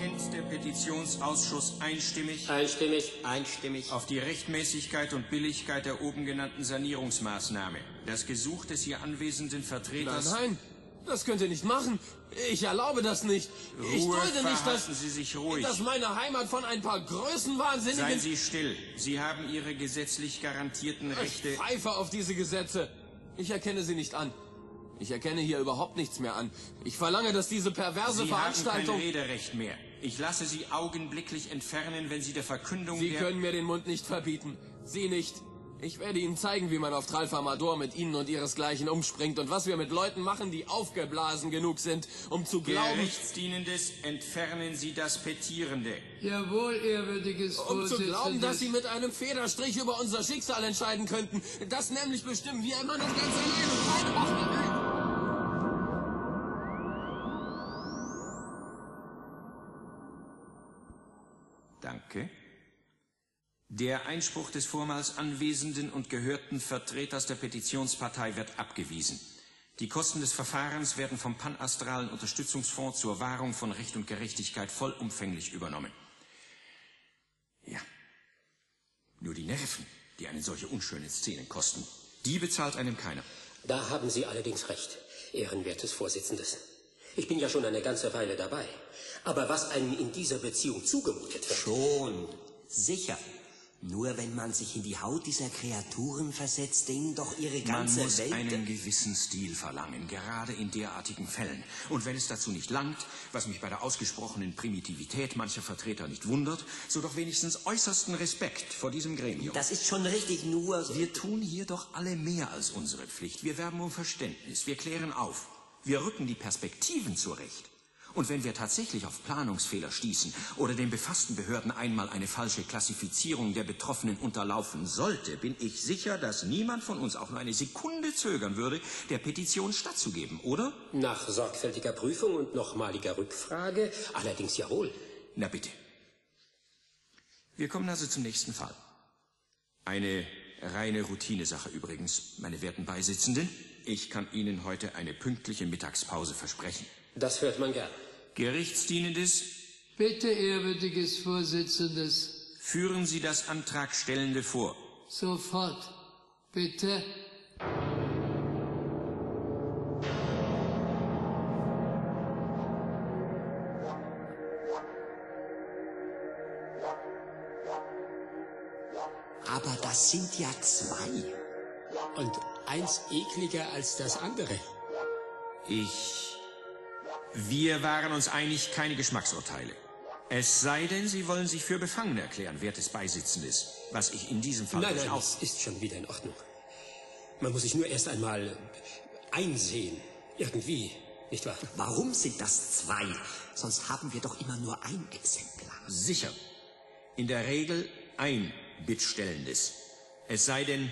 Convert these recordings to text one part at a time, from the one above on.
bekennt der Petitionsausschuss einstimmig auf die Rechtmäßigkeit und Billigkeit der oben genannten Sanierungsmaßnahme. Das Gesuch des hier anwesenden Vertreters... Nein, das könnt ihr nicht machen. Ich erlaube das nicht. Ich dulde nicht, Sie sich ruhig. dass meine Heimat von ein paar Größenwahnsinnigen... Seien Sie still. Sie haben Ihre gesetzlich garantierten Rechte... Ich pfeife auf diese Gesetze. Ich erkenne sie nicht an. Ich erkenne hier überhaupt nichts mehr an. Ich verlange, dass diese perverse Veranstaltung... Sie haben kein Rederecht mehr. Ich lasse Sie augenblicklich entfernen, wenn Sie der Verkündung Sie können mir den Mund nicht verbieten. Sie nicht. Ich werde Ihnen zeigen, wie man auf Tralfamador mit Ihnen und Ihresgleichen umspringt und was wir mit Leuten machen, die aufgeblasen genug sind, um zu glauben... Gerichtsdienendes, entfernen Sie das Petierende. Jawohl, ehrwürdiges Vorsitzendes. Um zu glauben, dass Sie mit einem Federstrich über unser Schicksal entscheiden könnten. Das nämlich bestimmen wir immer das ganz allein und keine Macht mehr. Danke. Der Einspruch des vormals anwesenden und gehörten Vertreters der Petitionspartei wird abgewiesen. Die Kosten des Verfahrens werden vom Panastralen Unterstützungsfonds zur Wahrung von Recht und Gerechtigkeit vollumfänglich übernommen. Ja. Nur die Nerven, die eine solche unschöne Szene kosten, die bezahlt einem keiner. Da haben Sie allerdings recht, ehrenwertes Vorsitzendes. Ich bin ja schon eine ganze Weile dabei. Aber was einem in dieser Beziehung zugemutet wird... Schon, sicher. Nur wenn man sich in die Haut dieser Kreaturen versetzt, denen doch ihre ganze Welt... Man muss Welt... einen gewissen Stil verlangen, gerade in derartigen Fällen. Und wenn es dazu nicht langt, was mich bei der ausgesprochenen Primitivität mancher Vertreter nicht wundert, so doch wenigstens äußersten Respekt vor diesem Gremium. Das ist schon richtig, nur... Wir tun hier doch alle mehr als unsere Pflicht. Wir werben um Verständnis, wir klären auf. Wir rücken die Perspektiven zurecht. Und wenn wir tatsächlich auf Planungsfehler stießen oder den befassten Behörden einmal eine falsche Klassifizierung der Betroffenen unterlaufen sollte, bin ich sicher, dass niemand von uns auch nur eine Sekunde zögern würde, der Petition stattzugeben, oder? Nach sorgfältiger Prüfung und nochmaliger Rückfrage allerdings jawohl. Na bitte. Wir kommen also zum nächsten Fall. Eine reine Routinesache übrigens, meine werten Beisitzenden. Ich kann Ihnen heute eine pünktliche Mittagspause versprechen. Das hört man gern. Gerichtsdienendes. Bitte, ehrwürdiges Vorsitzendes. Führen Sie das Antragstellende vor. Sofort. Bitte. Aber das sind ja zwei. Und eins ekliger als das andere. Wir waren uns einig, keine Geschmacksurteile. Es sei denn, Sie wollen sich für befangen erklären, wertes Beisitzendes, was ich in diesem Fall Nein, das ist schon wieder in Ordnung. Man muss sich nur erst einmal einsehen. Irgendwie, nicht wahr? Warum sind das zwei? Sonst haben wir doch immer nur ein Exemplar. Sicher. In der Regel ein Bittstellendes. Es sei denn...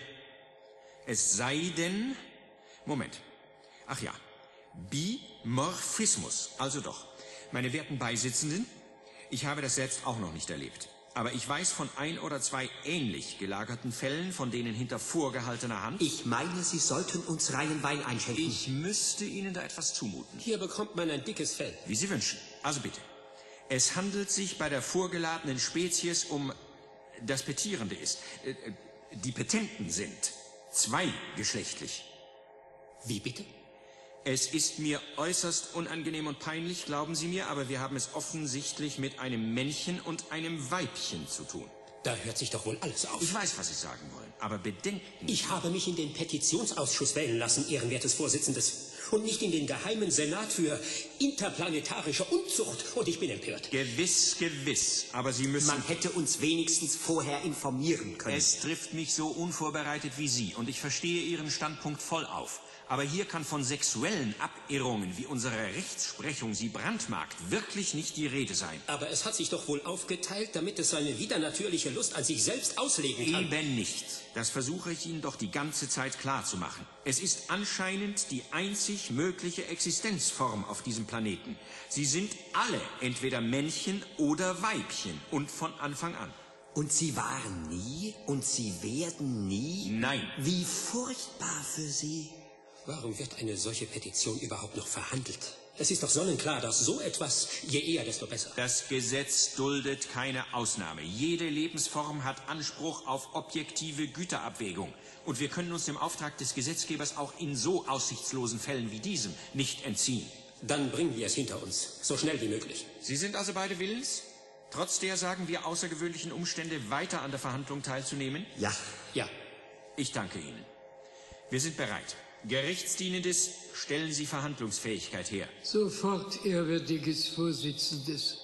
Moment. Ach ja. Bimorphismus. Also doch. Meine werten Beisitzenden, ich habe das selbst auch noch nicht erlebt. Aber ich weiß von ein oder zwei ähnlich gelagerten Fällen, von denen hinter vorgehaltener Hand... Ich meine, Sie sollten uns reinen Wein einschenken. Ich müsste Ihnen da etwas zumuten. Hier bekommt man ein dickes Fell. Wie Sie wünschen. Also bitte. Es handelt sich bei der vorgeladenen Spezies um... Das Petierende ist... Die Petenten sind zweigeschlechtlich. Wie bitte? Es ist mir äußerst unangenehm und peinlich, glauben Sie mir, aber wir haben es offensichtlich mit einem Männchen und einem Weibchen zu tun. Da hört sich doch wohl alles auf. Ich weiß, was Sie sagen wollen, aber bedenken Sie... Ich habe mich in den Petitionsausschuss wählen lassen, ehrenwertes Vorsitzendes, und nicht in den geheimen Senat für interplanetarische Unzucht, und ich bin empört. Gewiss, gewiss, aber Sie müssen... Man hätte uns wenigstens vorher informieren können. Es trifft mich so unvorbereitet wie Sie, und ich verstehe Ihren Standpunkt voll auf. Aber hier kann von sexuellen Abirrungen, wie unsere Rechtsprechung sie brandmarkt, wirklich nicht die Rede sein. Aber es hat sich doch wohl aufgeteilt, damit es seine widernatürliche Lust an sich selbst ausleben kann. Eben nicht. Das versuche ich Ihnen doch die ganze Zeit klarzumachen. Es ist anscheinend die einzig mögliche Existenzform auf diesem Planeten. Sie sind alle entweder Männchen oder Weibchen und von Anfang an. Und Sie waren nie und Sie werden nie? Nein. Wie furchtbar für Sie. Warum wird eine solche Petition überhaupt noch verhandelt? Es ist doch sonnenklar, dass so etwas, je eher, desto besser. Das Gesetz duldet keine Ausnahme. Jede Lebensform hat Anspruch auf objektive Güterabwägung. Und wir können uns dem Auftrag des Gesetzgebers auch in so aussichtslosen Fällen wie diesem nicht entziehen. Dann bringen wir es hinter uns, so schnell wie möglich. Sie sind also beide willens, trotz der, sagen wir, außergewöhnlichen Umstände weiter an der Verhandlung teilzunehmen? Ja. Ja. Ich danke Ihnen. Wir sind bereit. Gerichtsdienendes, stellen Sie Verhandlungsfähigkeit her. Sofort, ehrwürdiges Vorsitzendes.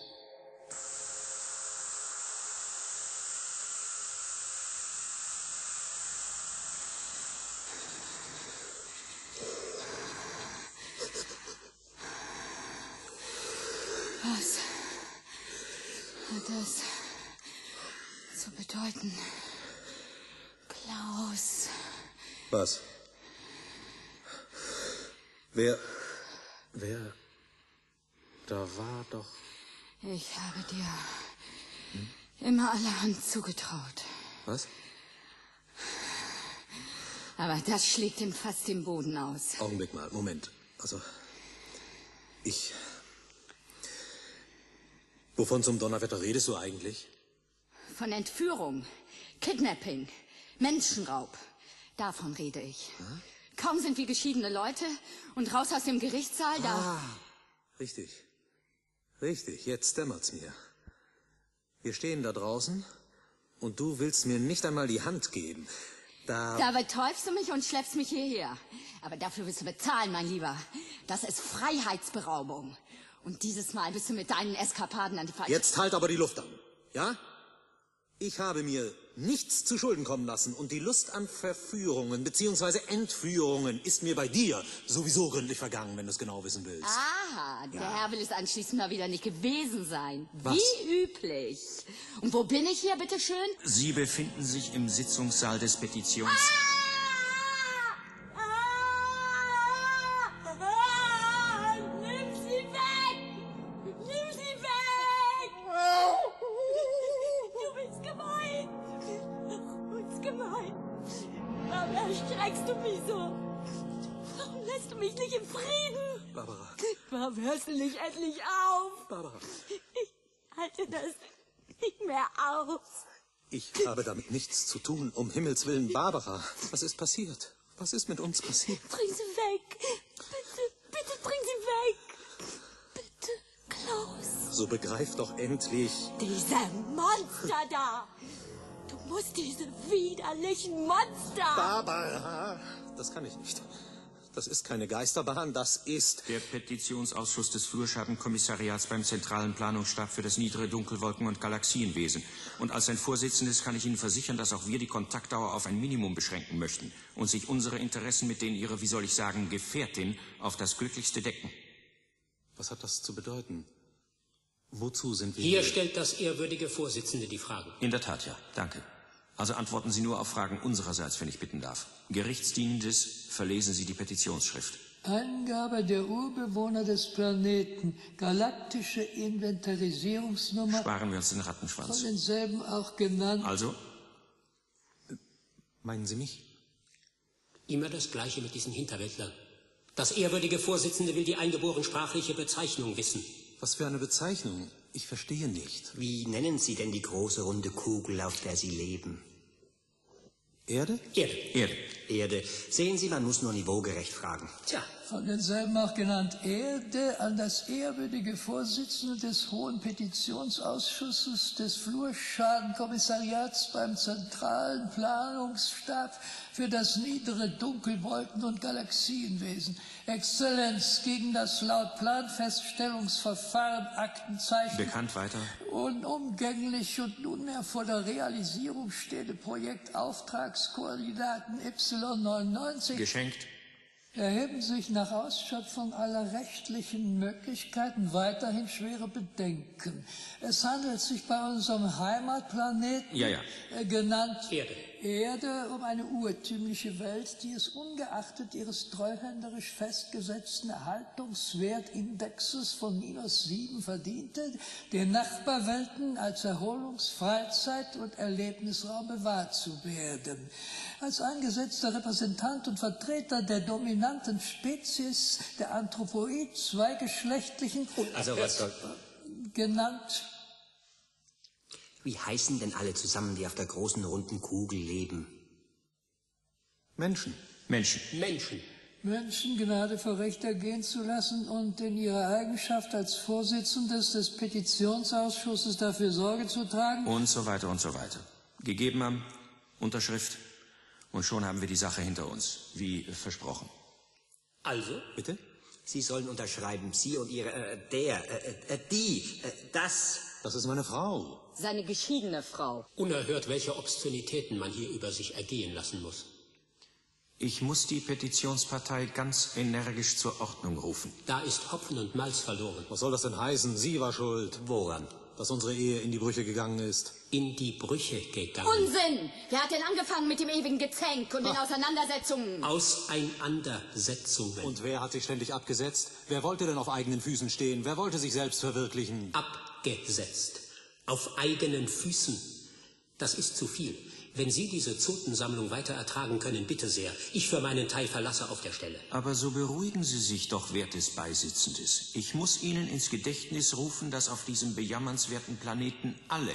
Was hat das zu bedeuten, Klaus? Was? Wer? Da war doch... Ich habe dir immer allerhand zugetraut. Was? Aber das schlägt ihm fast den Boden aus. Augenblick mal, Moment. Also, Wovon zum Donnerwetter redest du eigentlich? Von Entführung, Kidnapping, Menschenraub. Davon rede ich. Hm? Kaum sind wir geschiedene Leute und raus aus dem Gerichtssaal, da... Richtig. Richtig, jetzt dämmert's mir. Wir stehen da draußen und du willst mir nicht einmal die Hand geben. Da betäubst du mich und schleppst mich hierher. Aber dafür wirst du bezahlen, mein Lieber. Das ist Freiheitsberaubung. Und dieses Mal bist du mit deinen Eskapaden an die falsche... Jetzt halt aber die Luft an, ja? Ich habe mir nichts zu Schulden kommen lassen und die Lust an Verführungen bzw. Entführungen ist mir bei dir sowieso gründlich vergangen, wenn du es genau wissen willst. Aha, der Herr will es anschließend mal wieder nicht gewesen sein. Was? Wie üblich. Und wo bin ich hier, bitteschön? Sie befinden sich im Sitzungssaal des Petitions... Nimm sie weg! Nimm sie weg! Du bist gemein! Uns gemein! Warum erschreckst du mich so? Warum lässt du mich nicht im Frieden? Barbara. Warum hörst du nicht endlich auf? Barbara. Ich halte das nicht mehr aus. Ich habe damit nichts zu tun, um Himmels Willen. Barbara, was ist passiert? Was ist mit uns passiert? Bring sie weg! Bitte bring sie weg! Bitte, Klaus! So begreif doch endlich. Diese Monster da! Du musst diese widerlichen Monster... Barbara, das kann ich nicht. Das ist keine Geisterbahn, das ist... Der Petitionsausschuss des Flurschadenkommissariats beim Zentralen Planungsstab für das niedere Dunkelwolken- und Galaxienwesen. Und als sein Vorsitzendes kann ich Ihnen versichern, dass auch wir die Kontaktdauer auf ein Minimum beschränken möchten und sich unsere Interessen mit denen Ihrer, wie soll ich sagen, Gefährtin auf das Göttlichste decken. Was hat das zu bedeuten? Wozu sind wir Hier stellt das ehrwürdige Vorsitzende die Fragen. In der Tat, ja. Danke. Also antworten Sie nur auf Fragen unsererseits, wenn ich bitten darf. Gerichtsdienendes, verlesen Sie die Petitionsschrift. Angabe der Urbewohner des Planeten, galaktische Inventarisierungsnummer, Sparen wir uns den Rattenschwanz. von denselben auch genannt. Also, Meinen Sie mich? Immer das Gleiche mit diesen Hinterwäldlern. Das ehrwürdige Vorsitzende will die eingeboren sprachliche Bezeichnung wissen. Was für eine Bezeichnung? Ich verstehe nicht. Wie nennen Sie denn die große runde Kugel, auf der Sie leben? Erde? Erde. Erde. Erde. Sehen Sie, man muss nur niveaugerecht fragen. Tja, Von denselben auch genannt Erde, an das ehrwürdige Vorsitzende des Hohen Petitionsausschusses des Flurschadenkommissariats beim Zentralen Planungsstab für das niedere Dunkelwolken- und Galaxienwesen. Exzellenz, gegen das laut Planfeststellungsverfahren Aktenzeichen Bekannt weiter. unumgänglich und nunmehr vor der Realisierung stehende Projektauftragskoordinaten Y99 Geschenkt. erheben sich nach Ausschöpfung aller rechtlichen Möglichkeiten weiterhin schwere Bedenken. Es handelt sich bei unserem Heimatplaneten, Ja. genannt Erde. Erde um eine urtümliche Welt, die es ungeachtet ihres treuhänderisch festgesetzten Erhaltungswertindexes von -7 verdiente, den Nachbarwelten als Erholungs-, Freizeit- und Erlebnisraum bewahrt zu werden. Als eingesetzter Repräsentant und Vertreter der dominanten Spezies der Anthropoid zweigeschlechtlichen, Also was soll... genannt. Wie heißen denn alle zusammen, die auf der großen runden Kugel leben? Menschen. Menschen. Menschen. Menschen Gnade vor Recht ergehen zu lassen und in ihrer Eigenschaft als Vorsitzendes des Petitionsausschusses dafür Sorge zu tragen. Und so weiter und so weiter. Gegeben haben, Unterschrift, und schon haben wir die Sache hinter uns, wie versprochen. Also? Bitte? Sie sollen unterschreiben, Sie und Ihre, das. Das ist meine Frau. Seine geschiedene Frau. Unerhört, welche Obszönitäten man hier über sich ergehen lassen muss. Ich muss die Petitionspartei ganz energisch zur Ordnung rufen. Da ist Hopfen und Malz verloren. Was soll das denn heißen? Sie war schuld. Woran? Dass unsere Ehe in die Brüche gegangen ist. In die Brüche gegangen. Unsinn! Wer hat denn angefangen mit dem ewigen Gezänk und den Auseinandersetzungen? Auseinandersetzungen. Und wer hat sich ständig abgesetzt? Wer wollte denn auf eigenen Füßen stehen? Wer wollte sich selbst verwirklichen? Abgesetzt. Auf eigenen Füßen. Das ist zu viel. Wenn Sie diese Zotensammlung weiter ertragen können, bitte sehr. Ich für meinen Teil verlasse auf der Stelle. Aber so beruhigen Sie sich doch, wertes Beisitzendes. Ich muss Ihnen ins Gedächtnis rufen, dass auf diesem bejammernswerten Planeten alle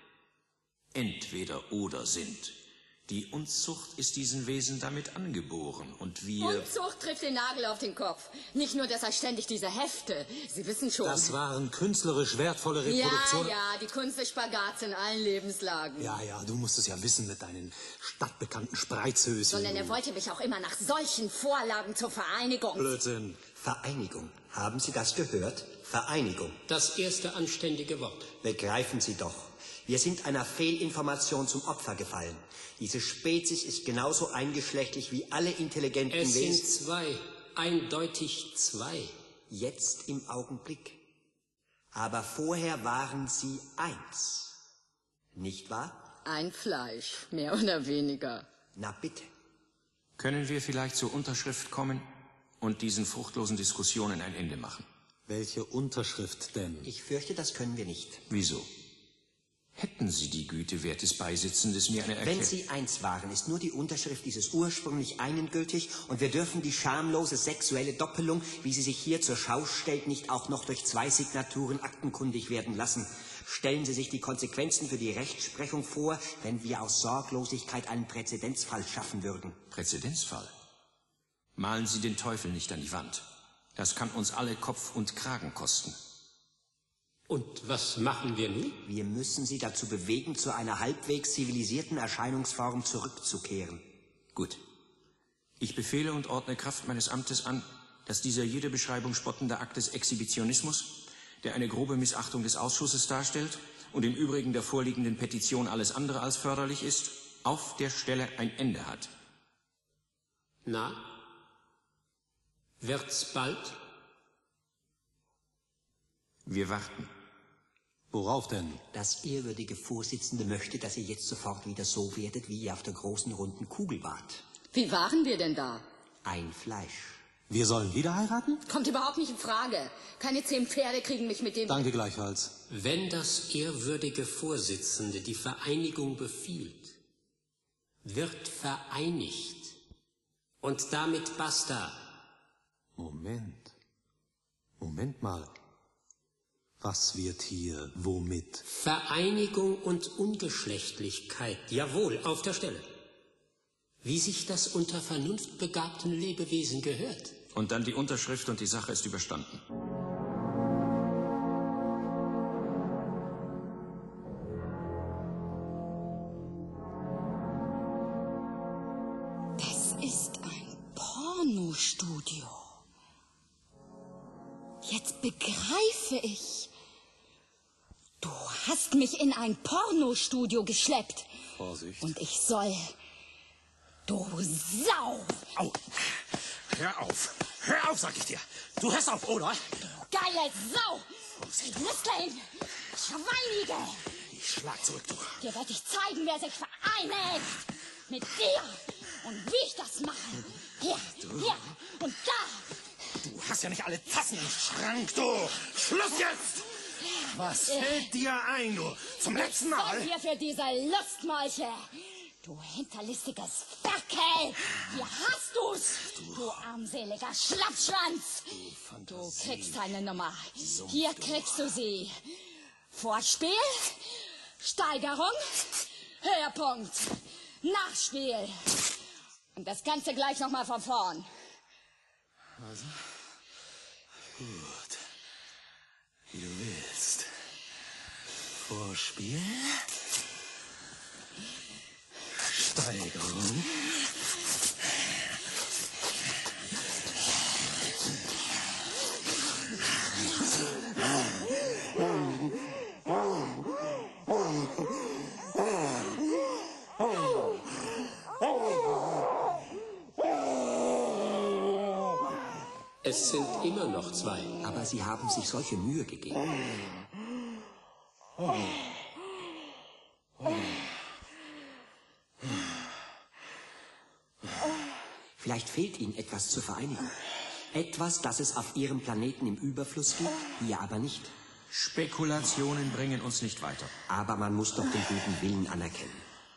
entweder oder sind. Die Unzucht ist diesen Wesen damit angeboren und wir... Unzucht trifft den Nagel auf den Kopf. Nicht nur deshalb ständig diese Hefte. Sie wissen schon. Das waren künstlerisch wertvolle Reproduktionen. Ja, die Kunst des Spagats in allen Lebenslagen. Ja, du musst es ja wissen mit deinen stadtbekannten Spreizhöschen. Sondern er wollte mich auch immer nach solchen Vorlagen zur Vereinigung. Blödsinn. Vereinigung. Haben Sie das gehört? Vereinigung. Das erste anständige Wort. Begreifen Sie doch. Wir sind einer Fehlinformation zum Opfer gefallen. Diese Spezies ist genauso eingeschlechtlich wie alle intelligenten Es Wesen. sind zwei. Eindeutig zwei. Jetzt im Augenblick. Aber vorher waren Sie eins. Nicht wahr? Ein Fleisch, mehr oder weniger. Na bitte. Können wir vielleicht zur Unterschrift kommen und diesen fruchtlosen Diskussionen ein Ende machen? Welche Unterschrift denn? Ich fürchte, das können wir nicht. Wieso? Hätten Sie die Güte, wertes Beisitzendes, mir eine Erklärung... Wenn Sie eins waren, ist nur die Unterschrift dieses ursprünglich einen gültig und wir dürfen die schamlose sexuelle Doppelung, wie sie sich hier zur Schau stellt, nicht auch noch durch 2 Signaturen aktenkundig werden lassen. Stellen Sie sich die Konsequenzen für die Rechtsprechung vor, wenn wir aus Sorglosigkeit einen Präzedenzfall schaffen würden. Präzedenzfall? Malen Sie den Teufel nicht an die Wand. Das kann uns alle Kopf und Kragen kosten. Und was machen wir nun? Wir müssen Sie dazu bewegen, zu einer halbwegs zivilisierten Erscheinungsform zurückzukehren. Gut. Ich befehle und ordne Kraft meines Amtes an, dass dieser jede Beschreibung spottender Akt des Exhibitionismus, der eine grobe Missachtung des Ausschusses darstellt und im Übrigen der vorliegenden Petition alles andere als förderlich ist, auf der Stelle ein Ende hat. Na? Wird's bald? Wir warten. Worauf denn? Das ehrwürdige Vorsitzende möchte, dass ihr jetzt sofort wieder so werdet, wie ihr auf der großen runden Kugel wart. Wie waren wir denn da? Ein Fleisch. Wir sollen wieder heiraten? Kommt überhaupt nicht in Frage. Keine 10 Pferde kriegen mich mit dem... Danke gleichfalls. Wenn das ehrwürdige Vorsitzende die Vereinigung befiehlt, wird vereinigt. Und damit basta. Moment mal. Was wird hier womit? Vereinigung und Ungeschlechtlichkeit. Jawohl, auf der Stelle. Wie sich das unter vernunftbegabten Lebewesen gehört. Und dann die Unterschrift und die Sache ist überstanden. Das ist ein Pornostudio. Jetzt begreife ich. Du hast mich in ein Pornostudio geschleppt. Vorsicht. Und ich soll... Du Sau! Au! Hör auf! Hör auf, sag ich dir! Du hörst auf, oder? Du geile Sau! Nüssling! Schweinige! Ich schlag zurück, du. Dir werde ich zeigen, wer sich vereinigt! mit dir und wie ich das mache. Hier, hier und da. Du hast ja nicht alle Tassen im Schrank, du! Schluss jetzt! Was fällt dir ein, du? Zum letzten Mal? Was hier für diese Lustmolche? Du hinterlistiges Ferkel! Hier hast du's! Du armseliger Schlappschwanz! Du kriegst deine Nummer. Hier kriegst du sie. Vorspiel, Steigerung, Höhepunkt, Nachspiel. Und das Ganze gleich nochmal von vorn. Also, gut. Wie du willst. Vorspiel. Steigerung. Es sind immer noch 2. Aber Sie haben sich solche Mühe gegeben. Vielleicht fehlt Ihnen etwas zur Vereinigung. Etwas, das es auf Ihrem Planeten im Überfluss gibt, hier aber nicht. Spekulationen bringen uns nicht weiter. Aber man muss doch den guten Willen anerkennen.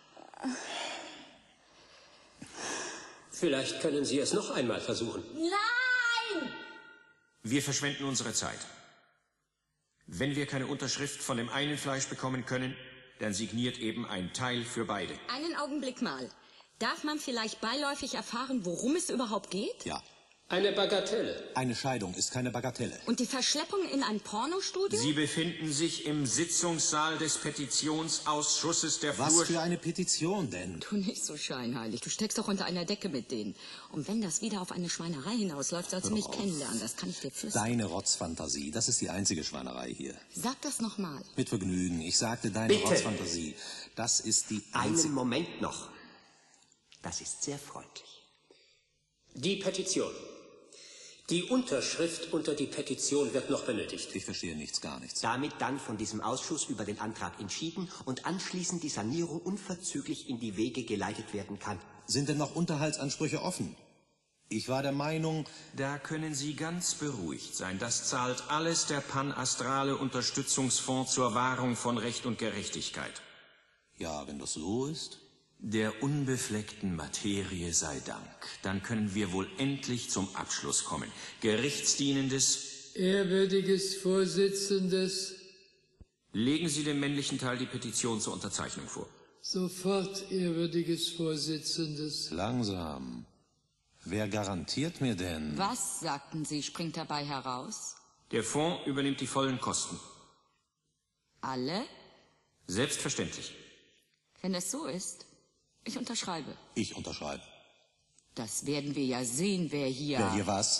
Vielleicht können Sie es noch einmal versuchen. Nein! Wir verschwenden unsere Zeit. Wenn wir keine Unterschrift von dem einen Fleisch bekommen können, dann signiert eben ein Teil für beide. Einen Augenblick mal. Darf man vielleicht beiläufig erfahren, worum es überhaupt geht? Ja. Eine Bagatelle. Eine Scheidung ist keine Bagatelle. Und die Verschleppung in ein Pornostudio? Sie befinden sich im Sitzungssaal des Petitionsausschusses der Was für eine Petition denn? Du nicht so scheinheilig. Du steckst doch unter einer Decke mit denen. Und wenn das wieder auf eine Schweinerei hinausläuft, sollst du mich kennenlernen. Das kann ich dir flüstern. Deine Rotzfantasie, das ist die einzige Schweinerei hier. Sag das nochmal. Mit Vergnügen. Ich sagte deine Bitte. Rotzfantasie. Das ist die einzige... Einen Moment noch. Das ist sehr freundlich. Die Petition. Die Unterschrift unter die Petition wird noch benötigt. Ich verstehe nichts, gar nichts. Damit dann von diesem Ausschuss über den Antrag entschieden und anschließend die Sanierung unverzüglich in die Wege geleitet werden kann. Sind denn noch Unterhaltsansprüche offen? Ich war der Meinung... Da können Sie ganz beruhigt sein. Das zahlt alles der Panastrale Unterstützungsfonds zur Wahrung von Recht und Gerechtigkeit. Ja, wenn das so ist... Der unbefleckten Materie sei Dank. Dann können wir wohl endlich zum Abschluss kommen. Gerichtsdienendes... Ehrwürdiges Vorsitzendes. Legen Sie dem männlichen Teil die Petition zur Unterzeichnung vor. Sofort, ehrwürdiges Vorsitzendes. Langsam. Wer garantiert mir denn... Was, sagten Sie, springt dabei heraus? Der Fonds übernimmt die vollen Kosten. Alle? Selbstverständlich. Wenn es so ist, ich unterschreibe. Ich unterschreibe. Das werden wir ja sehen, wer hier... Wer hier was?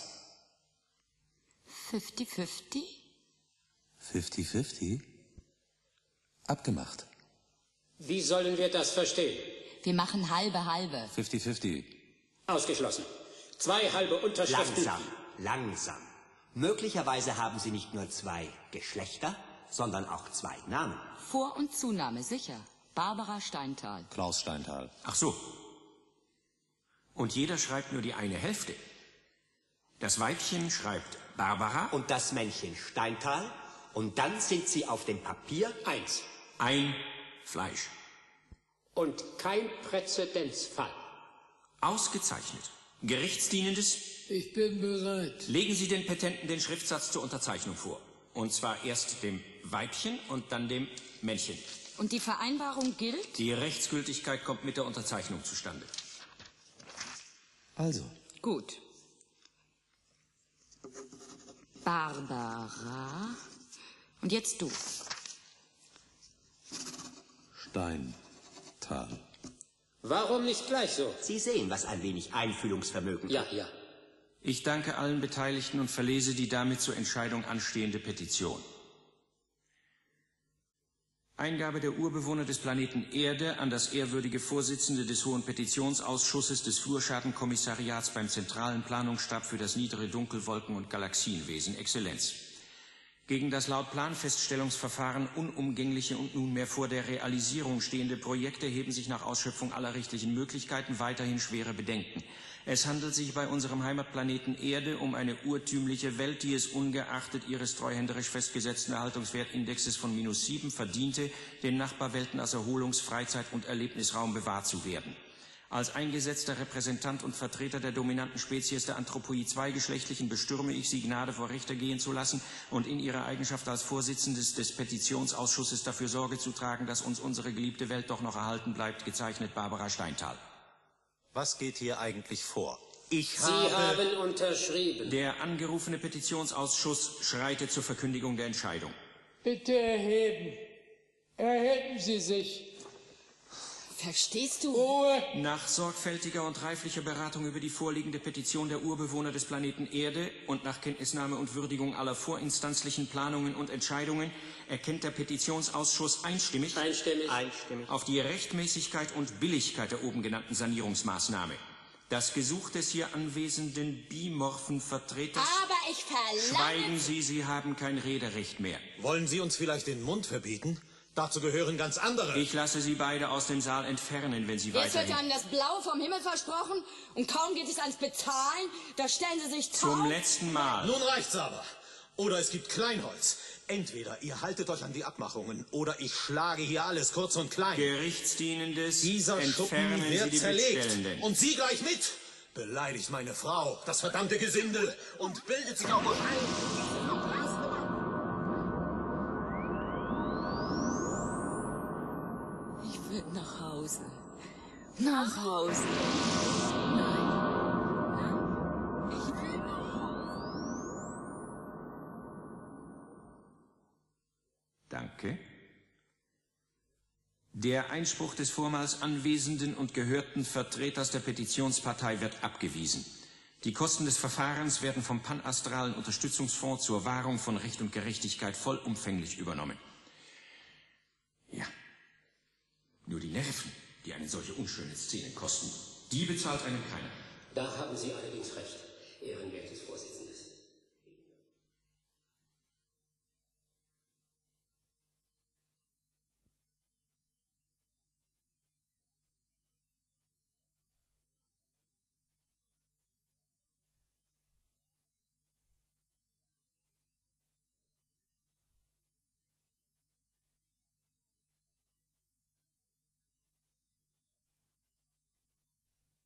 50-50? 50-50? Abgemacht. Wie sollen wir das verstehen? Wir machen halbe-halbe. 50-50. Ausgeschlossen. 2 halbe Unterschriften. Langsam. Möglicherweise haben Sie nicht nur 2 Geschlechter, sondern auch 2 Namen. Vor- und Zunahme, sicher. Barbara Steinthal. Klaus Steinthal. Ach so. Und jeder schreibt nur die eine Hälfte. Das Weibchen schreibt Barbara. Und das Männchen Steinthal. Und dann sind sie auf dem Papier 1. Ein Fleisch. Und kein Präzedenzfall. Ausgezeichnet. Gerichtsdienendes, Ich bin bereit. legen Sie den Petenten den Schriftsatz zur Unterzeichnung vor. Und zwar erst dem Weibchen und dann dem Männchen. Und die Vereinbarung gilt? Die Rechtsgültigkeit kommt mit der Unterzeichnung zustande. Also. Gut. Barbara. Und jetzt du. Steinthal. Warum nicht gleich so? Sie sehen, was ein wenig Einfühlungsvermögen. Ja, ja. Ich danke allen Beteiligten und verlese die damit zur Entscheidung anstehende Petition. Eingabe der Urbewohner des Planeten Erde an das ehrwürdige Vorsitzende des Hohen Petitionsausschusses des Flurschadenkommissariats beim Zentralen Planungsstab für das niedere Dunkelwolken- und Galaxienwesen, Exzellenz. Gegen das laut Planfeststellungsverfahren unumgängliche und nunmehr vor der Realisierung stehende Projekt erheben sich nach Ausschöpfung aller rechtlichen Möglichkeiten weiterhin schwere Bedenken. Es handelt sich bei unserem Heimatplaneten Erde um eine urtümliche Welt, die es ungeachtet ihres treuhänderisch festgesetzten Erhaltungswertindexes von -7 verdiente, den Nachbarwelten als Erholungs-, Freizeit- und Erlebnisraum bewahrt zu werden. Als eingesetzter Repräsentant und Vertreter der dominanten Spezies der Anthropoid zweigeschlechtlichen bestürme ich Sie, Gnade vor Richter gehen zu lassen und in Ihrer Eigenschaft als Vorsitzendes des Petitionsausschusses dafür Sorge zu tragen, dass uns unsere geliebte Welt doch noch erhalten bleibt, gezeichnet Barbara Steinthal. Was geht hier eigentlich vor? Sie haben unterschrieben. Der angerufene Petitionsausschuss schreitet zur Verkündigung der Entscheidung. Bitte erheben. Erheben Sie sich. Verstehst du? Ruhe. Nach sorgfältiger und reiflicher Beratung über die vorliegende Petition der Urbewohner des Planeten Erde und nach Kenntnisnahme und Würdigung aller vorinstanzlichen Planungen und Entscheidungen erkennt der Petitionsausschuss einstimmig auf die Rechtmäßigkeit und Billigkeit der oben genannten Sanierungsmaßnahme. Das Gesuch des hier anwesenden bimorphen Vertreters... Aber ich verlange... Schweigen Sie, Sie haben kein Rederecht mehr. Wollen Sie uns vielleicht den Mund verbieten? Dazu gehören ganz andere. Ich lasse Sie beide aus dem Saal entfernen, wenn Sie Jetzt wird weiterhin... einem das Blau vom Himmel versprochen und kaum geht es ans Bezahlen, da stellen Sie sich Zum taub. letzten Mal. Nun reicht's aber. Oder es gibt Kleinholz. Entweder ihr haltet euch an die Abmachungen oder ich schlage hier alles kurz und klein. Gerichtsdienendes, Dieser Schuppen entfernen Sie wird die zerlegt. Bittstellenden. Und Sie gleich mit. Beleidigt meine Frau, das verdammte Gesindel, und bildet sich auch noch ein. Ich will nach Hause. Nach Hause. Nein. Ich will nach Hause. Danke. Der Einspruch des vormals anwesenden und gehörten Vertreters der Petitionspartei wird abgewiesen. Die Kosten des Verfahrens werden vom Panastralen Unterstützungsfonds zur Wahrung von Recht und Gerechtigkeit vollumfänglich übernommen. Ja. Nur die Nerven, die eine solche unschöne Szene kosten, die bezahlt einem keiner. Da haben Sie allerdings recht, ehrenwertes Vorsitzender.